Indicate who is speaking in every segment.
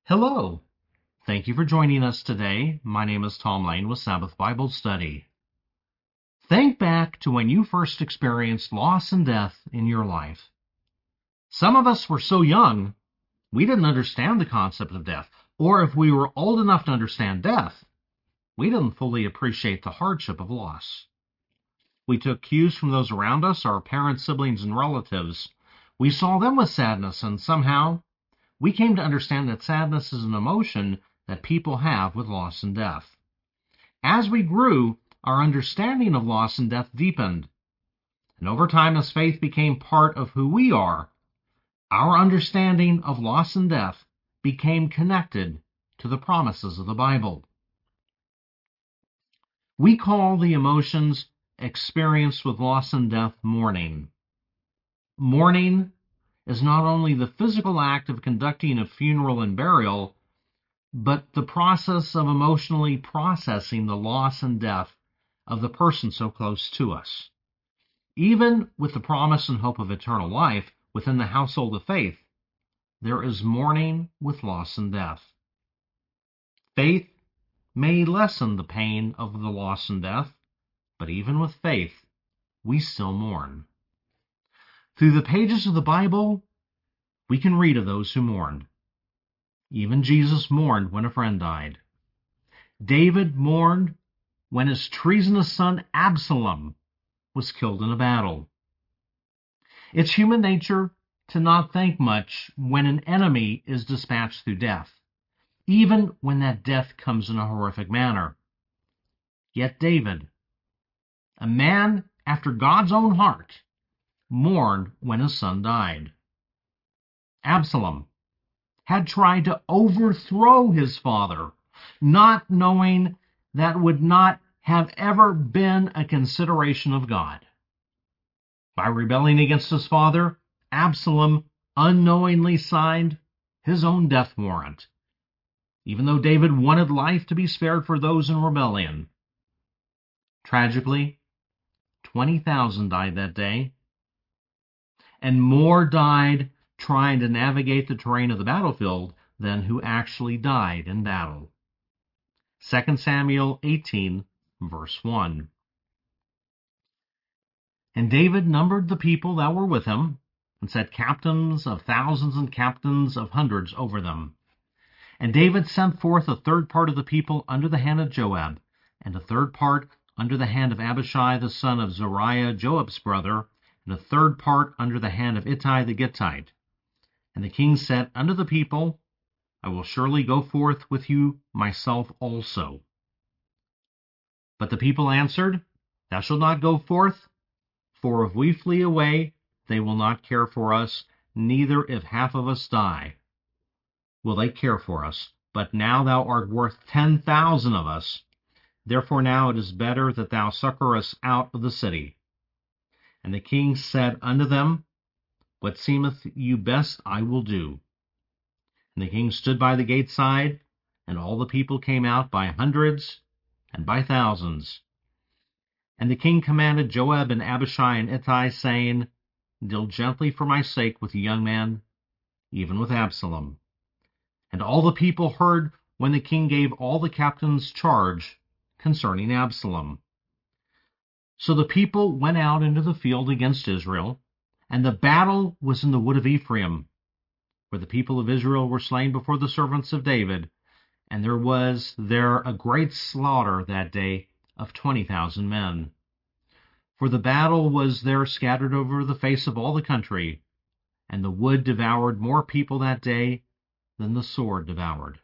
Speaker 1: Hello. Thank you for joining us today. My name is Tom Lane with Sabbath Bible Study. Think back to when you first experienced loss and death in your life. Some of us were so young, we didn't understand the concept of death. Or if we were old enough to understand death, we didn't fully appreciate the hardship of loss. We took cues from those around us, our parents, siblings, and relatives. We saw them with sadness, and somehow we came to understand that sadness is an emotion that people have with loss and death. As we grew, our understanding of loss and death deepened. And over time, as faith became part of who we are, our understanding of loss and death became connected to the promises of the Bible. We call the emotions experienced with loss and death mourning. Mourning is not only the physical act of conducting a funeral and burial, but the process of emotionally processing the loss and death of the person so close to us. Even with the promise and hope of eternal life within the household of faith, there is mourning with loss and death. Faith may lessen the pain of the loss and death, but even with faith, we still mourn. Through the pages of the Bible, we can read of those who mourned. Even Jesus mourned when a friend died. David mourned when his treasonous son Absalom was killed in a battle. It's human nature to not think much when an enemy is dispatched through death, even when that death comes in a horrific manner. Yet David, a man after God's own heart, mourned when his son died. Absalom had tried to overthrow his father, not knowing that would not have ever been a consideration of God. By rebelling against his father, Absalom unknowingly signed his own death warrant, even though David wanted life to be spared for those in rebellion. Tragically, 20,000 died that day, and more died trying to navigate the terrain of the battlefield than who actually died in battle. 2 Samuel 18, verse 1. And David numbered the people that were with him, and set captains of thousands and captains of hundreds over them. And David sent forth a third part of the people under the hand of Joab, and a third part under the hand of Abishai the son of Zeruiah, Joab's brother, and a third part under the hand of Ittai the Gittite. And the king said unto the people, I will surely go forth with you myself also. But the people answered, Thou shalt not go forth, for if we flee away, they will not care for us, neither if half of us die will they care for us. But now thou art worth 10,000 of us. Therefore now it is better that thou succor us out of the city. And the king said unto them, What seemeth you best I will do. And the king stood by the gate side, and all the people came out by hundreds and by thousands. And the king commanded Joab and Abishai and Ittai, saying, Deal gently for my sake with the young man, even with Absalom. And all the people heard when the king gave all the captains charge concerning Absalom. So the people went out into the field against Israel, and the battle was in the wood of Ephraim, where the people of Israel were slain before the servants of David, and there was there a great slaughter that day of 20,000 men. For the battle was there scattered over the face of all the country, and the wood devoured more people that day than the sword devoured.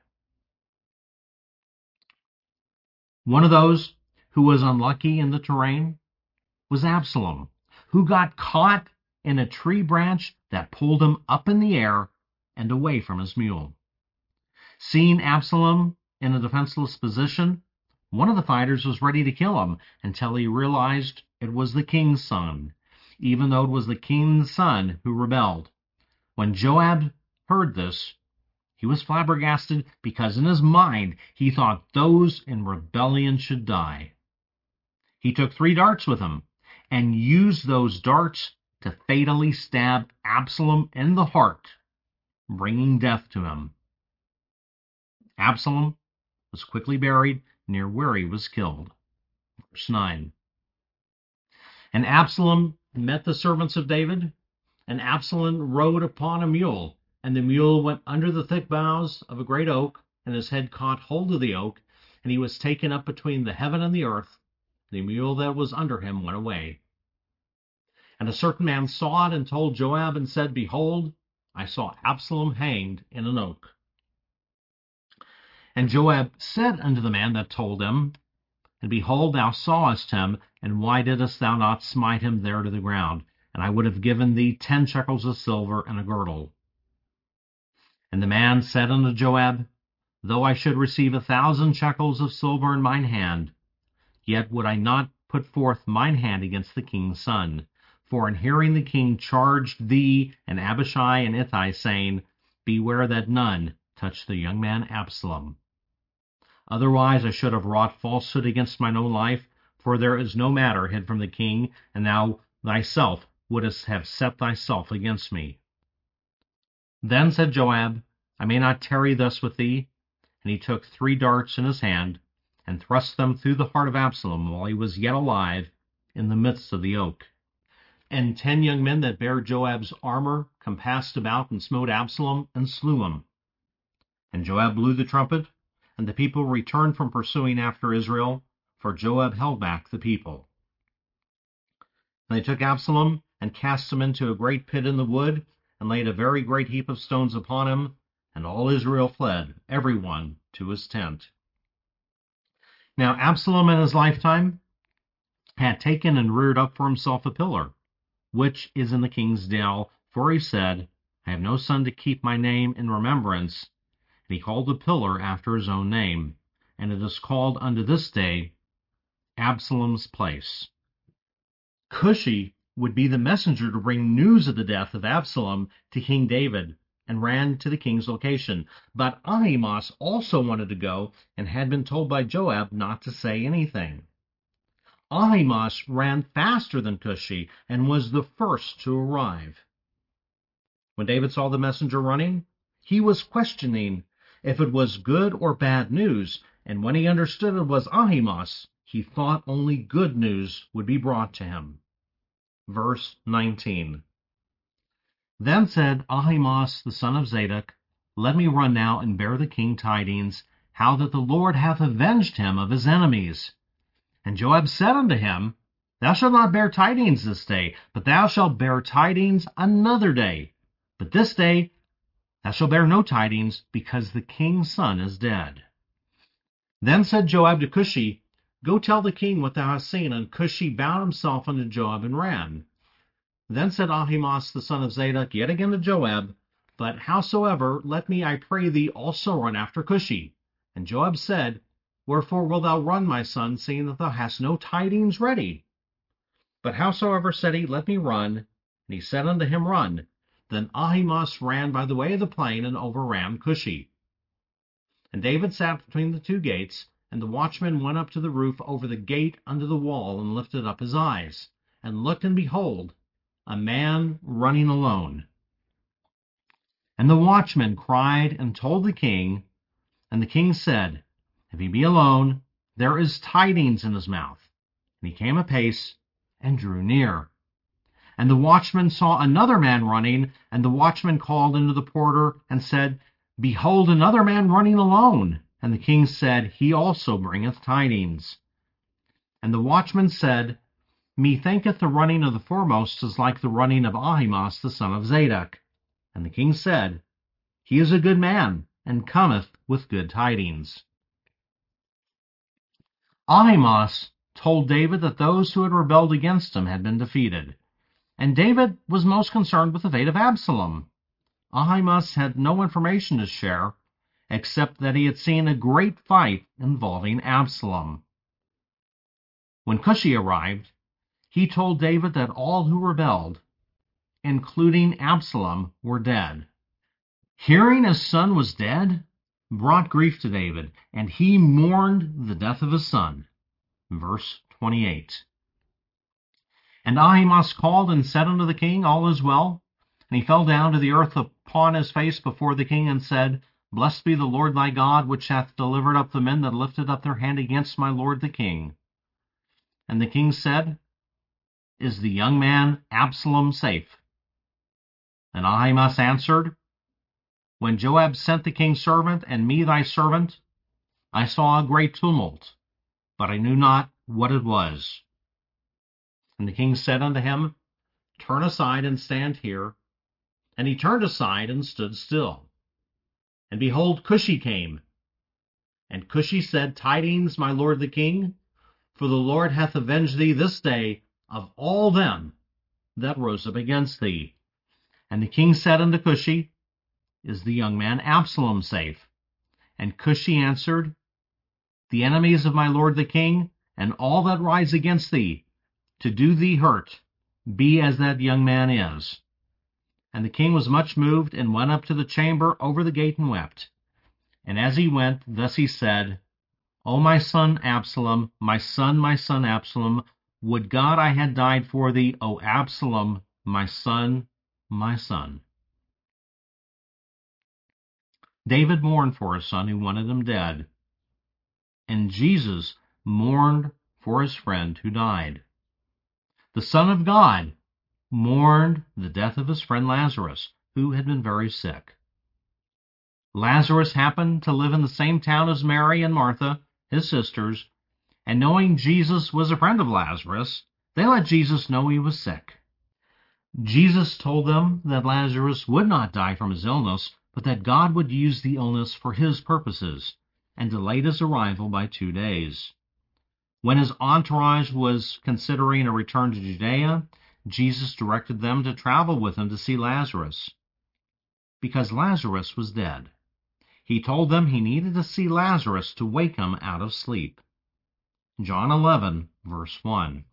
Speaker 1: One of those who was unlucky in the terrain was Absalom, who got caught in a tree branch that pulled him up in the air and away from his mule. Seeing Absalom in a defenseless position, one of the fighters was ready to kill him until he realized it was the king's son, even though it was the king's son who rebelled. When Joab heard this, he was flabbergasted because in his mind he thought those in rebellion should die. He took 3 darts with him and used those darts to fatally stab Absalom in the heart, bringing death to him. Absalom was quickly buried near where he was killed. Verse 9. And Absalom met the servants of David, and Absalom rode upon a mule, and the mule went under the thick boughs of a great oak, and his head caught hold of the oak, and he was taken up between the heaven and the earth. The mule that was under him went away. And a certain man saw it and told Joab and said, Behold, I saw Absalom hanged in an oak. And Joab said unto the man that told him, And behold, thou sawest him, and why didst thou not smite him there to the ground? And I would have given thee 10 shekels of silver and a girdle. And the man said unto Joab, Though I should receive 1,000 shekels of silver in mine hand, yet would I not put forth mine hand against the king's son. For in hearing the king charged thee and Abishai and Ittai, saying, Beware that none touch the young man Absalom. Otherwise I should have wrought falsehood against mine own life, for there is no matter hid from the king, and thou thyself wouldst have set thyself against me. Then said Joab, I may not tarry thus with thee. And he took 3 darts in his hand, and thrust them through the heart of Absalom while he was yet alive in the midst of the oak. And 10 young men that bare Joab's armor compassed about and smote Absalom and slew him. And Joab blew the trumpet, and the people returned from pursuing after Israel, for Joab held back the people. And they took Absalom and cast him into a great pit in the wood, and laid a very great heap of stones upon him, and all Israel fled, every one to his tent. Now Absalom in his lifetime had taken and reared up for himself a pillar, which is in the king's dell, for he said, I have no son to keep my name in remembrance. And he called the pillar after his own name, and it is called unto this day Absalom's place. Cushi would be the messenger to bring news of the death of Absalom to King David, and ran to the king's location. But Ahimaaz also wanted to go, and had been told by Joab not to say anything. Ahimaaz ran faster than Cushi, and was the first to arrive. When David saw the messenger running, he was questioning if it was good or bad news, and when he understood it was Ahimaaz, he thought only good news would be brought to him. Verse 19. Then said Ahimaaz the son of Zadok, Let me run now and bear the king tidings, how that the Lord hath avenged him of his enemies. And Joab said unto him, Thou shalt not bear tidings this day, but thou shalt bear tidings another day. But this day thou shalt bear no tidings, because the king's son is dead. Then said Joab to Cushi, Go tell the king what thou hast seen. And Cushi bowed himself unto Joab and ran. Then said Ahimaaz the son of Zadok yet again to Joab, But howsoever, let me, I pray thee, also run after Cushi. And Joab said, Wherefore wilt thou run, my son, seeing that thou hast no tidings ready? But howsoever, said he, Let me run. And he said unto him, Run. Then Ahimaaz ran by the way of the plain, and overran Cushi. And David sat between the 2 gates, and the watchman went up to the roof over the gate unto the wall, and lifted up his eyes, and looked, and behold, a man running alone. And the watchman cried and told the king, and the king said, If he be alone, there is tidings in his mouth. And he came apace, and drew near. And the watchman saw another man running, and the watchman called unto the porter, and said, Behold, another man running alone. And the king said, He also bringeth tidings. And the watchman said, Methinketh the running of the foremost is like the running of Ahimaaz the son of Zadok. And the king said, He is a good man, and cometh with good tidings. Ahimaaz told David that those who had rebelled against him had been defeated, and David was most concerned with the fate of Absalom. Ahimaaz had no information to share, except that he had seen a great fight involving Absalom. When Cushi arrived, he told David that all who rebelled, including Absalom, were dead. Hearing his son was dead brought grief to David, and he mourned the death of his son. Verse 28. And Ahimaaz called and said unto the king, All is well. And he fell down to the earth upon his face before the king, and said, Blessed be the Lord thy God, which hath delivered up the men that lifted up their hand against my lord the king. And the king said, Is the young man Absalom safe? And Ahimaaz answered, When Joab sent the king's servant, and me thy servant, I saw a great tumult, but I knew not what it was. And the king said unto him, Turn aside and stand here. And he turned aside and stood still. And behold, Cushi came. And Cushi said, Tidings, my lord the king, for the Lord hath avenged thee this day of all them that rose up against thee. And the king said unto Cushi, Is the young man Absalom safe? And Cushi answered, The enemies of my lord the king, and all that rise against thee, to do thee hurt, be as that young man is. And the king was much moved, and went up to the chamber over the gate and wept. And as he went, thus he said, O my son Absalom, my son Absalom, would God I had died for thee, O Absalom, my son, my son. David mourned for his son who wanted him dead. And Jesus mourned for his friend who died. The Son of God mourned the death of his friend Lazarus, who had been very sick. Lazarus happened to live in the same town as Mary and Martha, his sisters, and knowing Jesus was a friend of Lazarus, they let Jesus know he was sick. Jesus told them that Lazarus would not die from his illness, but that God would use the illness for his purposes, and delayed his arrival by 2 days. When his entourage was considering a return to Judea, Jesus directed them to travel with him to see Lazarus, because Lazarus was dead. He told them he needed to see Lazarus to wake him out of sleep. John 11, verse 1.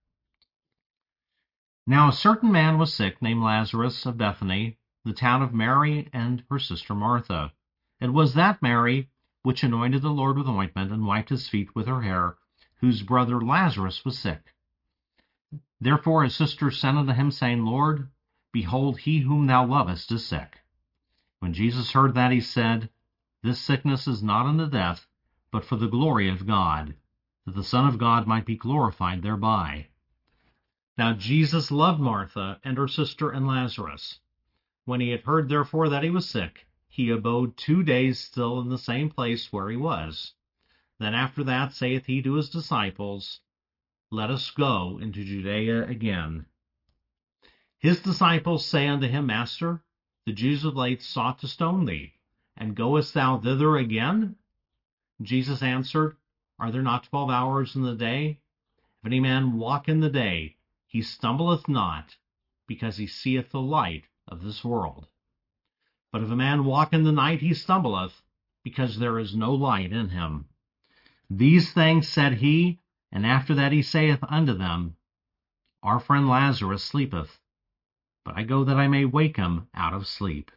Speaker 1: Now a certain man was sick, named Lazarus, of Bethany, the town of Mary and her sister Martha. It was that Mary which anointed the Lord with ointment, and wiped his feet with her hair, whose brother Lazarus was sick. Therefore his sister sent unto him, saying, Lord, behold, he whom thou lovest is sick. When Jesus heard that, he said, This sickness is not unto death, but for the glory of God, that the Son of God might be glorified thereby. Now Jesus loved Martha and her sister and Lazarus. When he had heard therefore that he was sick, he abode 2 days still in the same place where he was. Then after that saith he to his disciples, Let us go into Judea again. His disciples say unto him, Master, the Jews of late sought to stone thee, and goest thou thither again? Jesus answered, Are there not 12 hours in the day? If any man walk in the day, he stumbleth not, because he seeth the light of this world. But if a man walk in the night, he stumbleth, because there is no light in him. These things said he, and after that he saith unto them, Our friend Lazarus sleepeth, but I go that I may wake him out of sleep.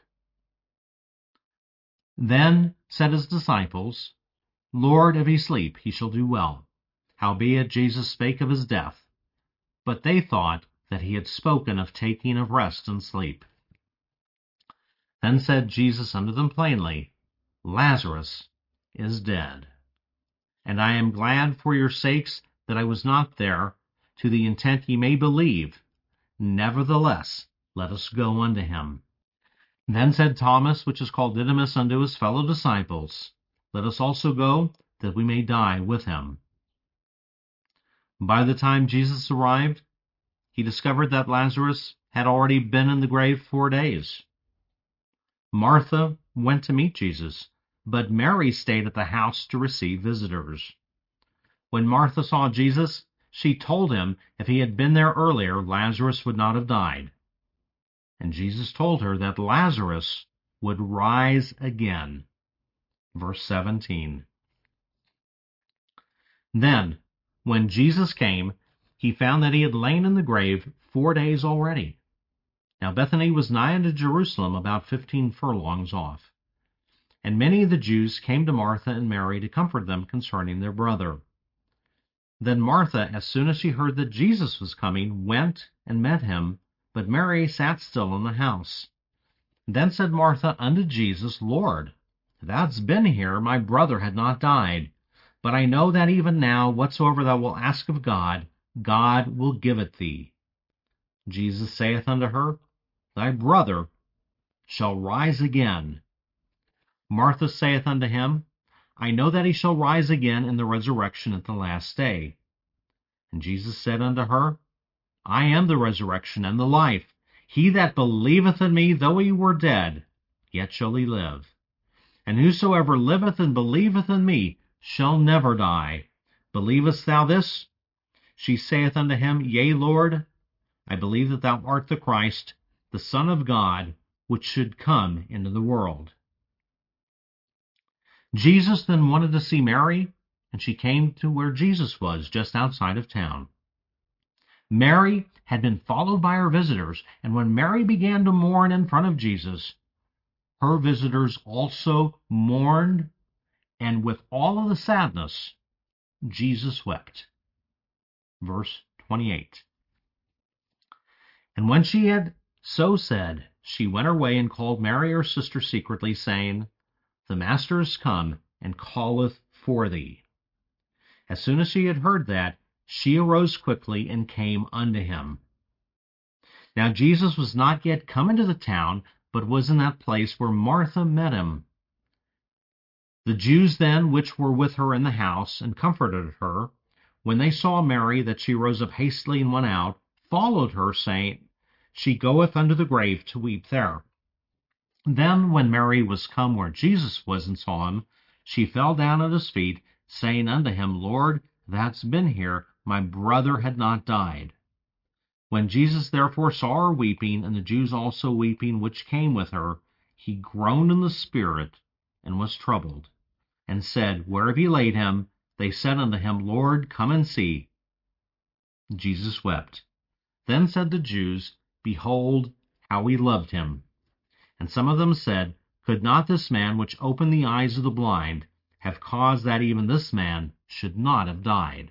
Speaker 1: Then said his disciples, Lord, if he sleep, he shall do well. Howbeit Jesus spake of his death, but they thought that he had spoken of taking of rest and sleep. Then said Jesus unto them plainly, Lazarus is dead. And I am glad for your sakes that I was not there, to the intent ye may believe. Nevertheless, let us go unto him. Then said Thomas, which is called Didymus, unto his fellow disciples, Let us also go, that we may die with him. By the time Jesus arrived, he discovered that Lazarus had already been in the grave 4 days. Martha went to meet Jesus, but Mary stayed at the house to receive visitors. When Martha saw Jesus, she told him if he had been there earlier, Lazarus would not have died. And Jesus told her that Lazarus would rise again. Verse 17. Then, when Jesus came, he found that he had lain in the grave 4 days already. Now Bethany was nigh unto Jerusalem, about 15 furlongs off. And many of the Jews came to Martha and Mary to comfort them concerning their brother. Then Martha, as soon as she heard that Jesus was coming, went and met him, but Mary sat still in the house. Then said Martha unto Jesus, Lord, If thou'dst been here, my brother had not died. But I know that even now, whatsoever thou wilt ask of God, God will give it thee. Jesus saith unto her, Thy brother shall rise again. Martha saith unto him, I know that he shall rise again in the resurrection at the last day. And Jesus said unto her, I am the resurrection and the life. He that believeth in me, though he were dead, yet shall he live. And whosoever liveth and believeth in me shall never die. Believest thou this? She saith unto him, Yea, Lord, I believe that thou art the Christ, the Son of God, which should come into the world. Jesus then wanted to see Mary, and she came to where Jesus was, just outside of town. Mary had been followed by her visitors, and when Mary began to mourn in front of Jesus, her visitors also mourned, and with all of the sadness, Jesus wept. Verse 28. And when she had so said, she went her way and called Mary her sister secretly, saying, The Master is come, and calleth for thee. As soon as she had heard that, she arose quickly and came unto him. Now Jesus was not yet come into the town, but was in that place where Martha met him. The Jews then which were with her in the house, and comforted her, when they saw Mary, that she rose up hastily and went out, followed her, saying, She goeth unto the grave to weep there. Then when Mary was come where Jesus was and saw him, she fell down at his feet, saying unto him, Lord, thou hadst been here, my brother had not died. When Jesus therefore saw her weeping, and the Jews also weeping which came with her, he groaned in the spirit, and was troubled, and said, Where have ye laid him? They said unto him, Lord, come and see. Jesus wept. Then said the Jews, Behold, how he loved him. And some of them said, Could not this man which opened the eyes of the blind have caused that even this man should not have died?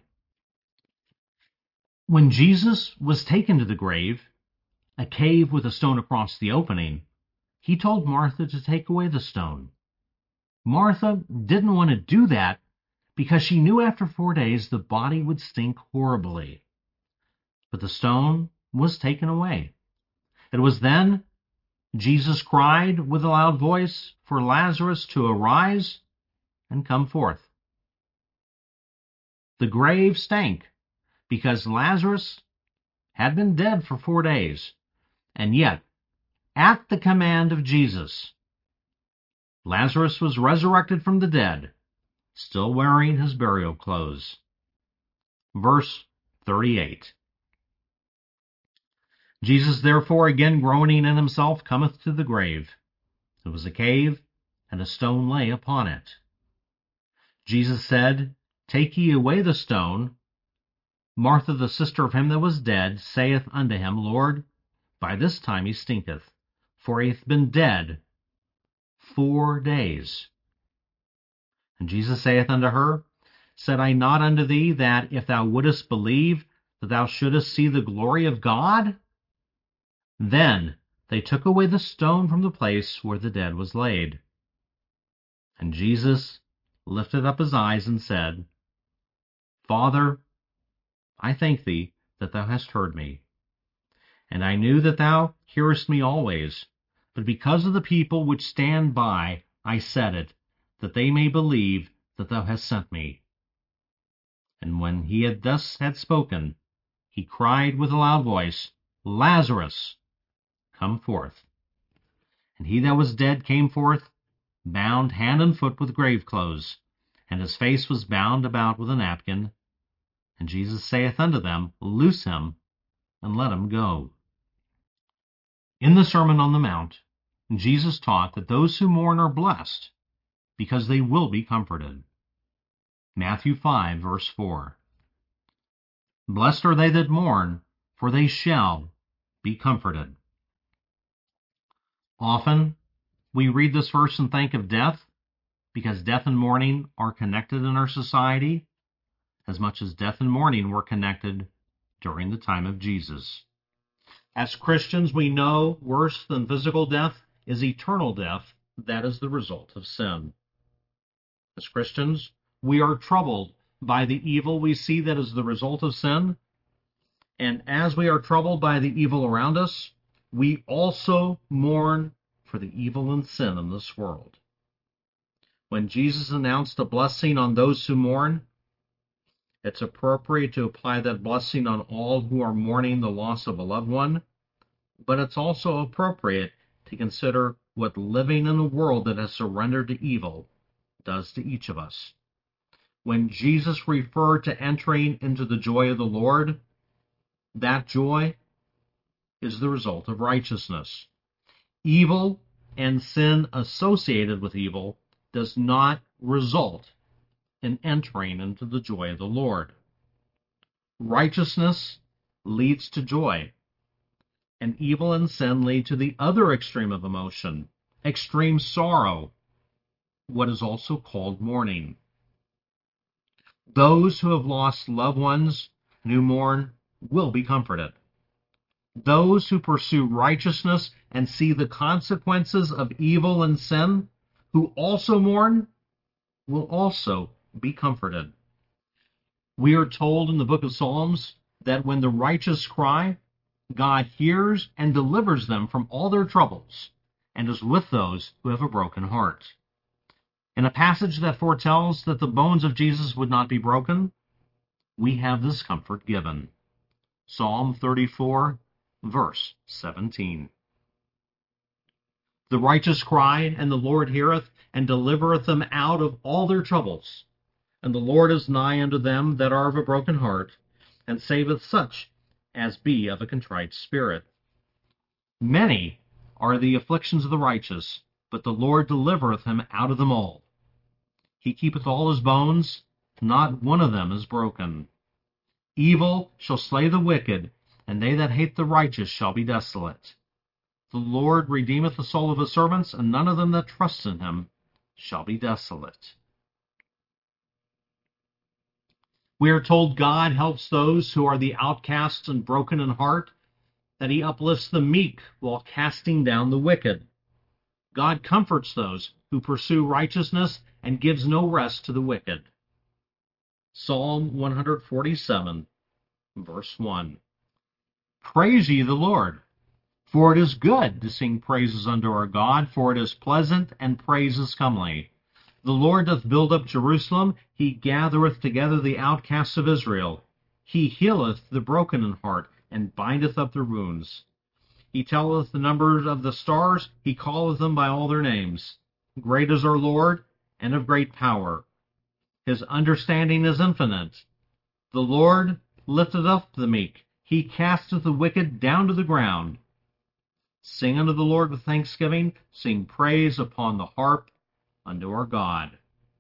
Speaker 1: When Jesus was taken to the grave, a cave with a stone across the opening, he told Martha to take away the stone. Martha didn't want to do that because she knew after 4 days the body would stink horribly. But the stone was taken away. It was then Jesus cried with a loud voice for Lazarus to arise and come forth. The grave stank because Lazarus had been dead for 4 days, and yet, at the command of Jesus, Lazarus was resurrected from the dead, still wearing his burial clothes. Verse 38. Jesus therefore, again groaning in himself, cometh to the grave. It was a cave, and a stone lay upon it. Jesus said, Take ye away the stone. Martha, the sister of him that was dead, saith unto him, Lord, by this time he stinketh, for he hath been dead 4 days. And Jesus saith unto her, Said I not unto thee that if thou wouldest believe, that thou shouldest see the glory of God? Then they took away the stone from the place where the dead was laid. And Jesus lifted up his eyes and said, Father, I thank thee that thou hast heard me. And I knew that thou hearest me always, but because of the people which stand by, I said it, that they may believe that thou hast sent me. And when he had thus spoken, he cried with a loud voice, Lazarus, come forth. And he that was dead came forth, bound hand and foot with grave clothes, and his face was bound about with a napkin. And Jesus saith unto them, Loose him, and let him go. In the Sermon on the Mount, Jesus taught that those who mourn are blessed, because they will be comforted. Matthew 5, verse 4. Blessed are they that mourn, for they shall be comforted. Often, we read this verse and think of death, because death and mourning are connected in our society, as much as death and mourning were connected during the time of Jesus. As Christians, we know worse than physical death is eternal death. That is the result of sin. As Christians, we are troubled by the evil we see that is the result of sin. And as we are troubled by the evil around us, we also mourn for the evil and sin in this world. When Jesus announced a blessing on those who mourn, it's appropriate to apply that blessing on all who are mourning the loss of a loved one, but it's also appropriate to consider what living in a world that has surrendered to evil does to each of us. When Jesus referred to entering into the joy of the Lord, that joy is the result of righteousness. Evil and sin associated with evil does not result in entering into the joy of the Lord. Righteousness leads to joy, and evil and sin lead to the other extreme of emotion, extreme sorrow, what is also called mourning. Those who have lost loved ones and who mourn will be comforted. Those who pursue righteousness and see the consequences of evil and sin, who also mourn, will also be comforted. We are told in the book of Psalms that when the righteous cry, God hears and delivers them from all their troubles, and is with those who have a broken heart. In a passage that foretells that the bones of Jesus would not be broken, we have this comfort given. Psalm 34, verse 17. The righteous cry, and the Lord heareth, and delivereth them out of all their troubles. And the Lord is nigh unto them that are of a broken heart, and saveth such as be of a contrite spirit. Many are the afflictions of the righteous, but the Lord delivereth him out of them all. He keepeth all his bones, not one of them is broken. Evil shall slay the wicked, and they that hate the righteous shall be desolate. The Lord redeemeth the soul of his servants, and none of them that trust in him shall be desolate. We are told God helps those who are the outcasts and broken in heart, that he uplifts the meek while casting down the wicked. God comforts those who pursue righteousness and gives no rest to the wicked. Psalm 147, verse 1. Praise ye the Lord, for it is good to sing praises unto our God, for it is pleasant, and praise is comely. The Lord doth build up Jerusalem, he gathereth together the outcasts of Israel. He healeth the broken in heart, and bindeth up their wounds. He telleth the number of the stars, he calleth them by all their names. Great is our Lord, and of great power. His understanding is infinite. The Lord lifteth up the meek, he casteth the wicked down to the ground. Sing unto the Lord with thanksgiving, sing praise upon the harp unto our God.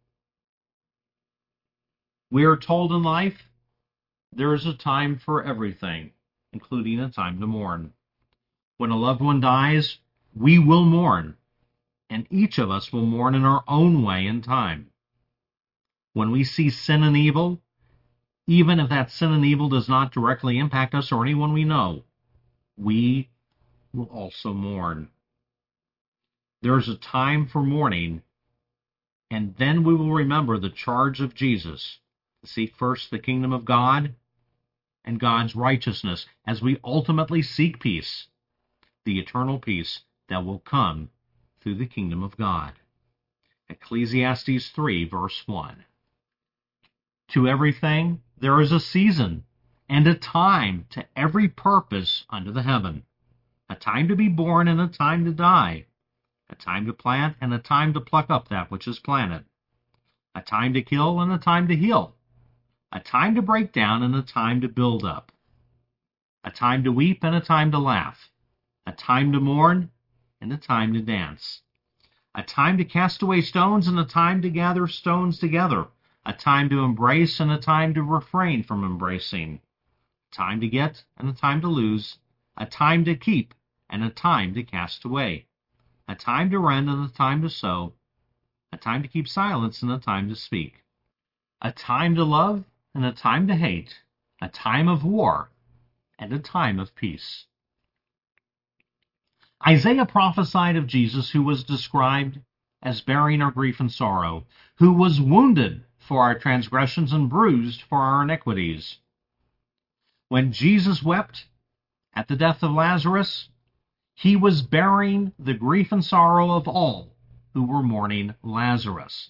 Speaker 1: We are told in life there is a time for everything, including a time to mourn. When a loved one dies, we will mourn, and each of us will mourn in our own way in time. When we see sin and evil, even if that sin and evil does not directly impact us or anyone we know, we will also mourn. There is a time for mourning, and then we will remember the charge of Jesus to seek first the kingdom of God and God's righteousness as we ultimately seek peace, the eternal peace that will come through the kingdom of God. Ecclesiastes 3, verse 1. To everything there is a season, and a time to every purpose under the heaven. A time to be born and a time to die. A time to plant and a time to pluck up that which is planted. A time to kill and a time to heal. A time to break down and a time to build up. A time to weep and a time to laugh. A time to mourn and a time to dance. A time to cast away stones and a time to gather stones together. A time to embrace and a time to refrain from embracing. A time to get and a time to lose. A time to keep and a time to cast away. A time to rend and a time to sow. A time to keep silence and a time to speak. A time to love and a time to hate. A time of war and a time of peace. Isaiah prophesied of Jesus, who was described as bearing our grief and sorrow, who was wounded for our transgressions and bruised for our iniquities. When Jesus wept at the death of Lazarus, he was bearing the grief and sorrow of all who were mourning Lazarus.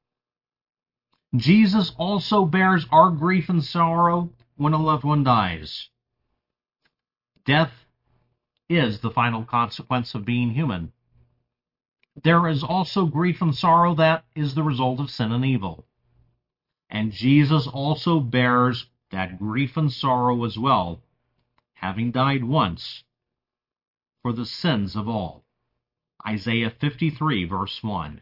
Speaker 1: Jesus also bears our grief and sorrow when a loved one dies. Death is the final consequence of being human. There is also grief and sorrow that is the result of sin and evil. And Jesus also bears that grief and sorrow as well, having died once for the sins of all. Isaiah 53, verse 1.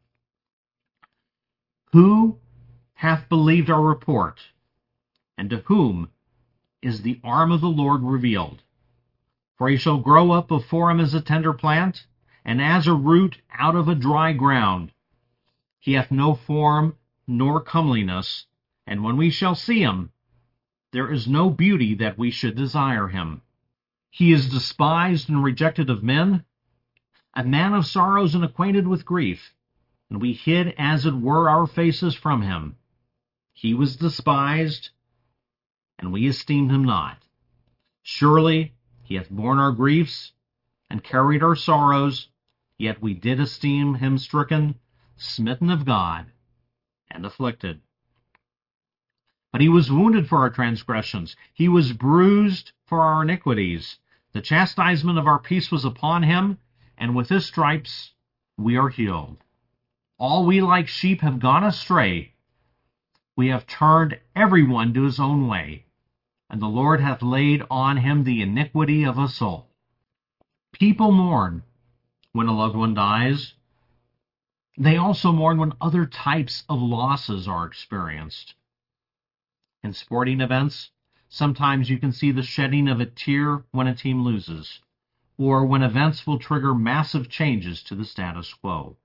Speaker 1: Who hath believed our report, and to whom is the arm of the Lord revealed? For he shall grow up before him as a tender plant, and as a root out of a dry ground. He hath no form nor comeliness, and when we shall see him, there is no beauty that we should desire him. He is despised and rejected of men, a man of sorrows and acquainted with grief, and we hid as it were our faces from him. He was despised, and we esteemed him not. Surely he hath borne our griefs, and carried our sorrows, yet we did esteem him stricken, smitten of God, and afflicted. But he was wounded for our transgressions, he was bruised for our iniquities. The chastisement of our peace was upon him, and with his stripes we are healed. All we like sheep have gone astray. We have turned every one to his own way, and the Lord hath laid on him the iniquity of us all. People mourn when a loved one dies. They also mourn when other types of losses are experienced. In sporting events, sometimes you can see the shedding of a tear when a team loses, or when events will trigger massive changes to the status quo.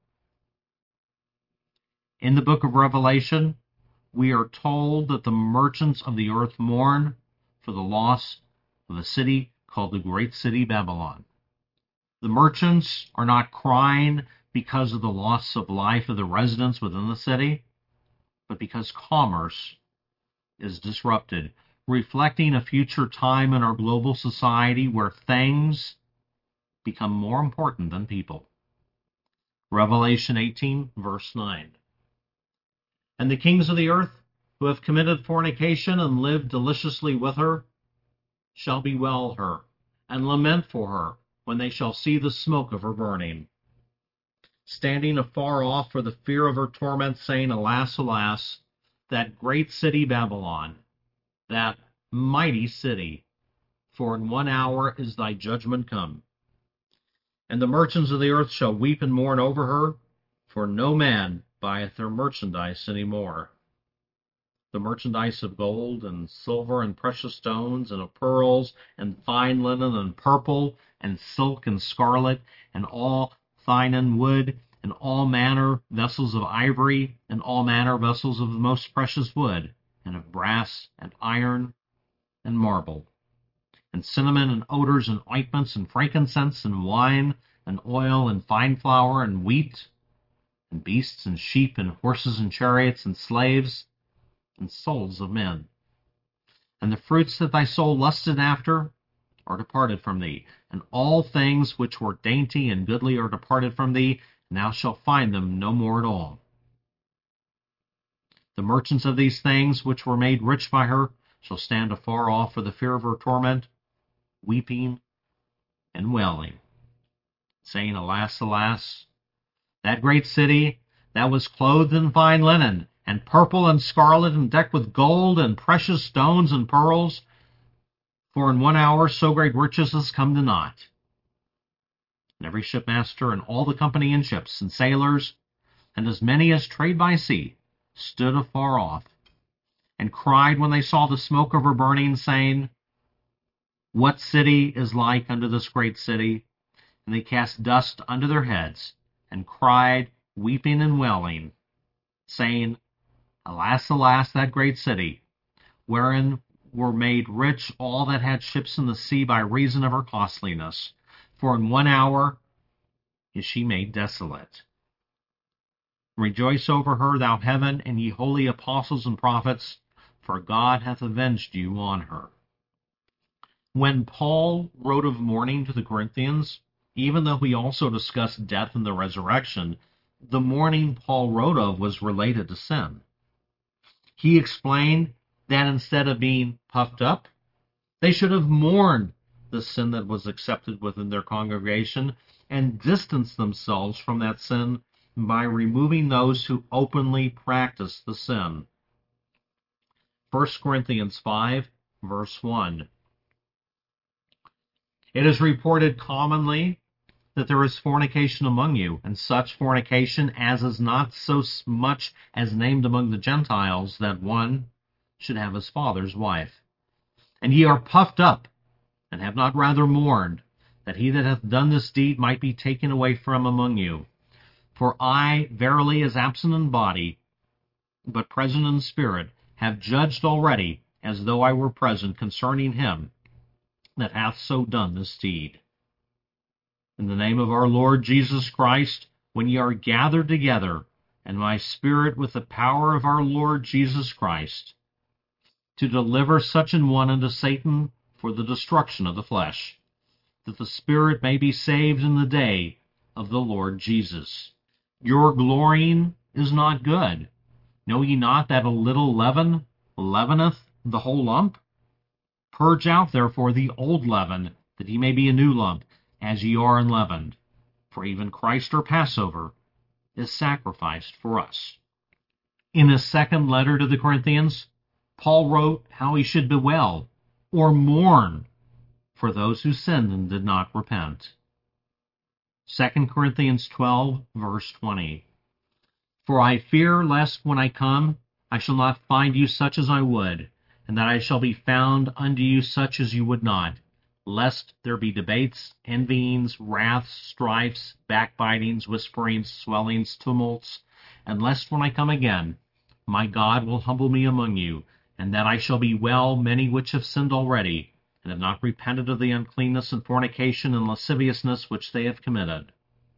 Speaker 1: In the book of Revelation, we are told that the merchants of the earth mourn for the loss of a city called the Great City Babylon. The merchants are not crying because of the loss of life of the residents within the city, but because commerce is disrupted, reflecting a future time in our global society where things become more important than people. Revelation 18, verse 9. And the kings of the earth, who have committed fornication and lived deliciously with her, shall bewail her, and lament for her, when they shall see the smoke of her burning, standing afar off for the fear of her torment, saying, Alas, alas, that great city Babylon, that mighty city, for in 1 hour is thy judgment come. And the merchants of the earth shall weep and mourn over her, for no man buyeth their merchandise any more. The merchandise of gold and silver and precious stones and of pearls and fine linen and purple and silk and scarlet and all fine and wood and all manner vessels of ivory and all manner vessels of the most precious wood and of brass and iron and marble and cinnamon and odors and ointments and frankincense and wine and oil and fine flour and wheat and beasts and sheep and horses and chariots and slaves and souls of men. And the fruits that thy soul lusted after are departed from thee, and all things which were dainty and goodly are departed from thee, and thou shalt find them no more at all. The merchants of these things which were made rich by her shall stand afar off for the fear of her torment, weeping and wailing, saying, Alas, alas, that great city that was clothed in fine linen, and purple and scarlet, and decked with gold and precious stones and pearls, for in 1 hour so great riches has come to naught. And every shipmaster and all the company in ships and sailors, and as many as trade by sea, stood afar off, and cried when they saw the smoke of her burning, saying, What city is like unto this great city? And they cast dust under their heads, and cried, weeping and wailing, saying, Alas, alas, that great city, wherein were made rich all that had ships in the sea by reason of her costliness. For in 1 hour is she made desolate. Rejoice over her, thou heaven, and ye holy apostles and prophets, for God hath avenged you on her. When Paul wrote of mourning to the Corinthians, even though he also discussed death and the resurrection, the mourning Paul wrote of was related to sin. He explained that instead of being puffed up, they should have mourned the sin that was accepted within their congregation and distanced themselves from that sin by removing those who openly practice the sin. 1 Corinthians 5, verse 1. It is reported commonly that there is fornication among you, and such fornication as is not so much as named among the Gentiles, that one should have his father's wife. And ye are puffed up, and have not rather mourned, that he that hath done this deed might be taken away from among you. For I, verily, as absent in body, but present in spirit, have judged already, as though I were present, concerning him that hath so done this deed. In the name of our Lord Jesus Christ, when ye are gathered together, and my spirit with the power of our Lord Jesus Christ, to deliver such an one unto Satan for the destruction of the flesh, that the spirit may be saved in the day of the Lord Jesus. Your glorying is not good. Know ye not that a little leaven leaveneth the whole lump? Purge out therefore the old leaven, that ye may be a new lump, as ye are unleavened. For even Christ our Passover is sacrificed for us. In his second letter to the Corinthians, Paul wrote how he should bewail, or mourn, for those who sinned and did not repent. 2 Corinthians 12, verse 20. For I fear lest when I come, I shall not find you such as I would, and that I shall be found unto you such as you would not, lest there be debates, envyings, wraths, strifes, backbitings, whisperings, swellings, tumults, and lest when I come again, my God will humble me among you, and that I shall bewail many which have sinned already, and have not repented of the uncleanness and fornication and lasciviousness which they have committed.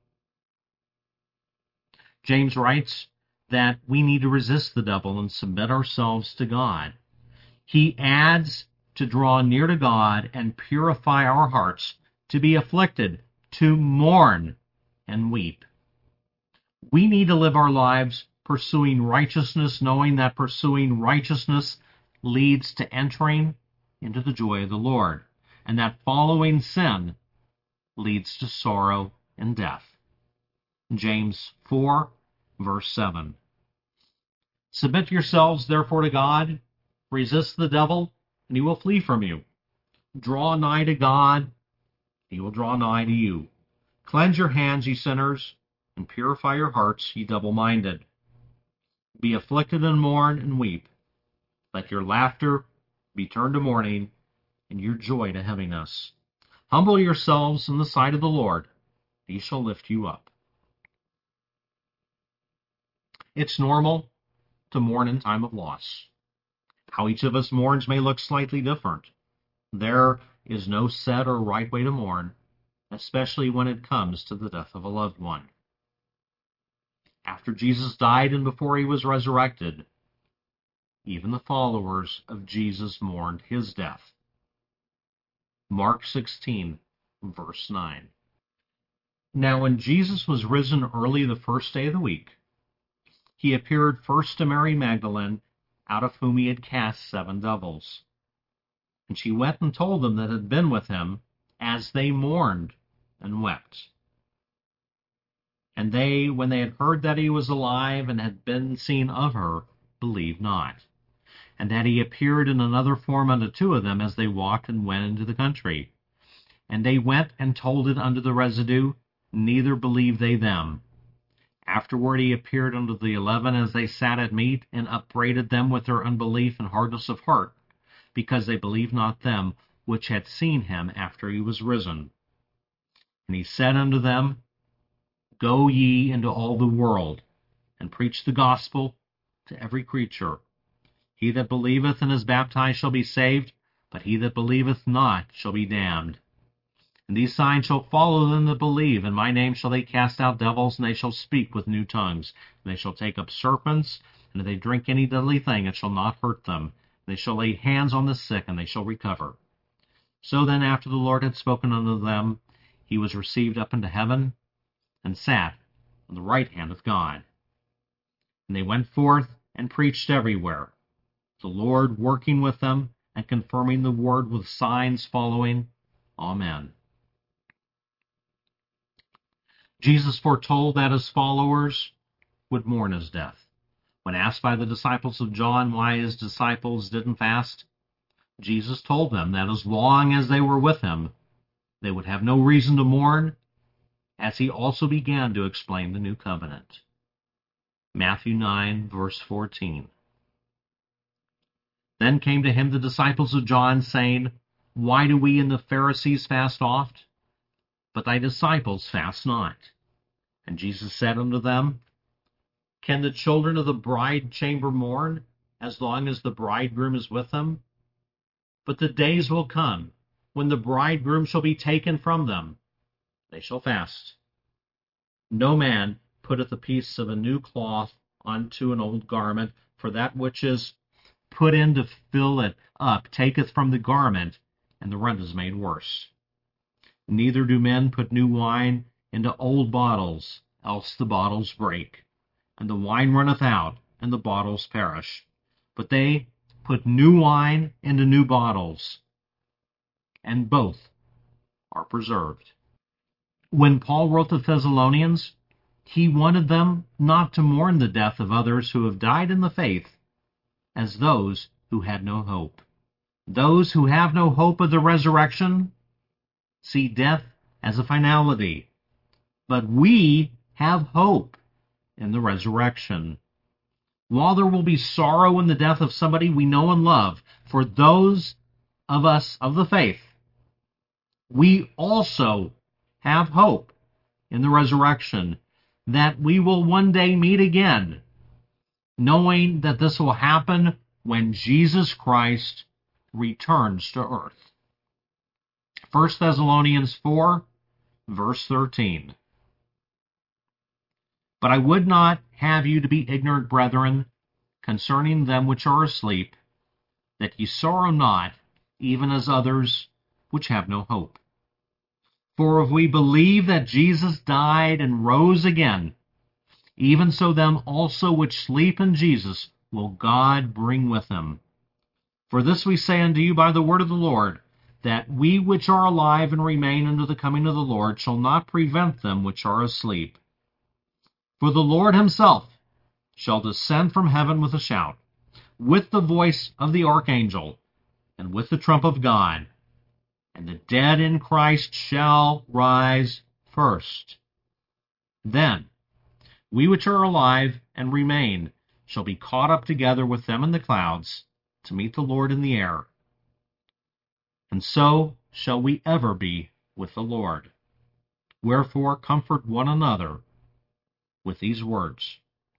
Speaker 1: James writes that we need to resist the devil and submit ourselves to God. He adds to draw near to God and purify our hearts, to be afflicted, to mourn and weep. We need to live our lives pursuing righteousness, knowing that pursuing righteousness leads to entering into the joy of the Lord, and that following sin leads to sorrow and death. James 4, verse 7. Submit yourselves therefore to God, resist the devil, and he will flee from you. Draw nigh to God, he will draw nigh to you. Cleanse your hands, ye sinners, and purify your hearts, ye double-minded. Be afflicted and mourn and weep. Let your laughter be turned to mourning, and your joy to heaviness. Humble yourselves in the sight of the Lord, and he shall lift you up. It's normal to mourn in time of loss. How each of us mourns may look slightly different. There is no set or right way to mourn, especially when it comes to the death of a loved one. After Jesus died and before he was resurrected, even the followers of Jesus mourned his death. Mark 16, verse 9. Now when Jesus was risen early the first day of the week, he appeared first to Mary Magdalene, out of whom he had cast 7 devils. And she went and told them that had been with him, as they mourned and wept. And they, when they had heard that he was alive and had been seen of her, believed not. And that he appeared in another form unto 2 of them as they walked and went into the country. And they went and told it unto the residue, neither believed they them. Afterward he appeared unto the 11 as they sat at meat, and upbraided them with their unbelief and hardness of heart, because they believed not them which had seen him after he was risen. And he said unto them, Go ye into all the world, and preach the gospel to every creature. He that believeth and is baptized shall be saved, but he that believeth not shall be damned. And these signs shall follow them that believe. In my name shall they cast out devils, and they shall speak with new tongues. And they shall take up serpents, and if they drink any deadly thing, it shall not hurt them. And they shall lay hands on the sick, and they shall recover. So then, after the Lord had spoken unto them, he was received up into heaven, and sat on the right hand of God. And they went forth and preached everywhere, the Lord working with them, and confirming the word with signs following. Amen. Jesus foretold that his followers would mourn his death. When asked by the disciples of John why his disciples didn't fast, Jesus told them that as long as they were with him, they would have no reason to mourn, as he also began to explain the new covenant. Matthew 9, verse 14. Then came to him the disciples of John, saying, Why do we and the Pharisees fast oft, but thy disciples fast not? And Jesus said unto them, Can the children of the bride chamber mourn, as long as the bridegroom is with them? But the days will come, when the bridegroom shall be taken from them. They shall fast. No man putteth a piece of a new cloth unto an old garment, for that which is put in to fill it up taketh from the garment, and the rent is made worse. Neither do men put new wine into old bottles, else the bottles break, and the wine runneth out, and the bottles perish. But they put new wine into new bottles, and both are preserved. When Paul wrote the Thessalonians, he wanted them not to mourn the death of others who have died in the faith, as those who had no hope. Those who have no hope of the resurrection see death as a finality. But we have hope in the resurrection. While there will be sorrow in the death of somebody we know and love, for those of us of the faith, we also have hope in the resurrection that we will one day meet again, knowing that this will happen when Jesus Christ returns to earth. 1 Thessalonians 4, verse 13. But I would not have you to be ignorant, brethren, concerning them which are asleep, that ye sorrow not, even as others which have no hope. For if we believe that Jesus died and rose again, even so them also which sleep in Jesus will God bring with him. For this we say unto you by the word of the Lord, that we which are alive and remain unto the coming of the Lord shall not prevent them which are asleep. For the Lord himself shall descend from heaven with a shout, with the voice of the archangel, and with the trump of God, and the dead in Christ shall rise first. Then we which are alive and remain shall be caught up together with them in the clouds to meet the Lord in the air. And so shall we ever be with the Lord. Wherefore comfort one another with these words.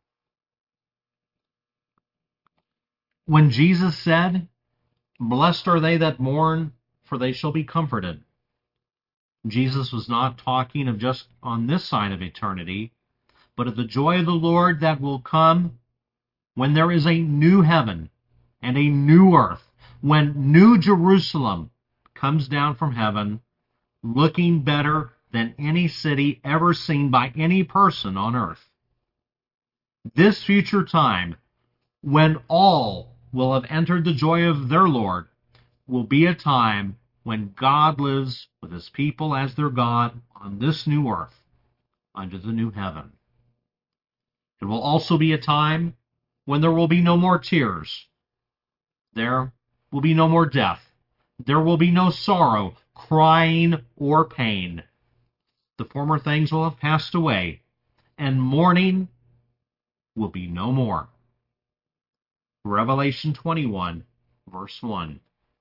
Speaker 1: When Jesus said, Blessed are they that mourn, for they shall be comforted, Jesus was not talking of just on this side of eternity, but of the joy of the Lord that will come when there is a new heaven and a new earth, when New Jerusalem comes down from heaven, looking better than any city ever seen by any person on earth. This future time, when all will have entered the joy of their Lord, will be a time when God lives with his people as their God on this new earth, under the new heaven. It will also be a time when there will be no more tears. There will be no more death. There will be no sorrow, crying, or pain. The former things will have passed away, and mourning will be no more. Revelation 21, verse 1.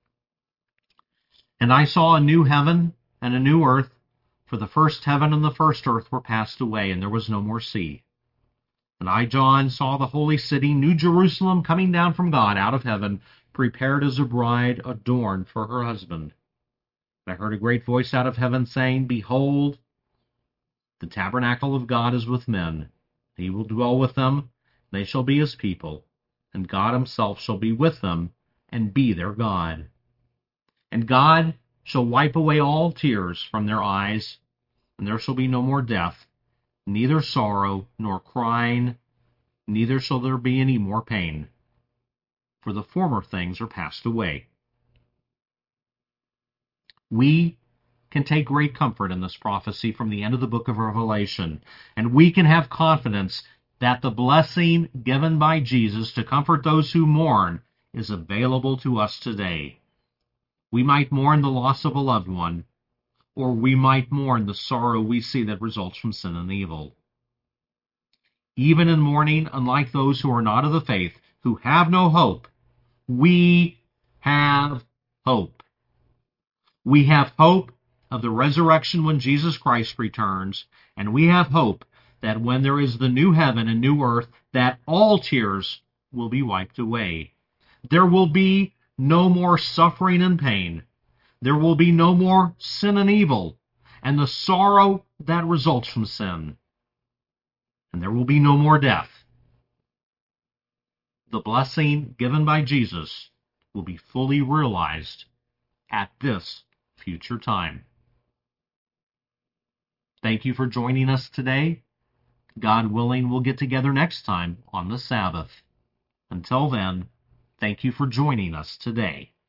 Speaker 1: And I saw a new heaven and a new earth, for the first heaven and the first earth were passed away, and there was no more sea. And I, John, saw the holy city, New Jerusalem, coming down from God out of heaven, prepared as a bride adorned for her husband. I heard a great voice out of heaven saying, Behold, the tabernacle of God is with men. He will dwell with them, they shall be his people, and God himself shall be with them, and be their God. And God shall wipe away all tears from their eyes, and there shall be no more death, neither sorrow nor crying, neither shall there be any more pain, for the former things are passed away. We can take great comfort in this prophecy from the end of the book of Revelation, and we can have confidence that the blessing given by Jesus to comfort those who mourn is available to us today. We might mourn the loss of a loved one, or we might mourn the sorrow we see that results from sin and evil. Even in mourning, unlike those who are not of the faith, who have no hope, we have hope. We have hope of the resurrection when Jesus Christ returns, and we have hope that when there is the new heaven and new earth, that all tears will be wiped away. There will be no more suffering and pain. There will be no more sin and evil, and the sorrow that results from sin. And there will be no more death. The blessing given by Jesus will be fully realized at this future time. Thank you for joining us today. God willing, we'll get together next time on the Sabbath. Until then, thank you for joining us today.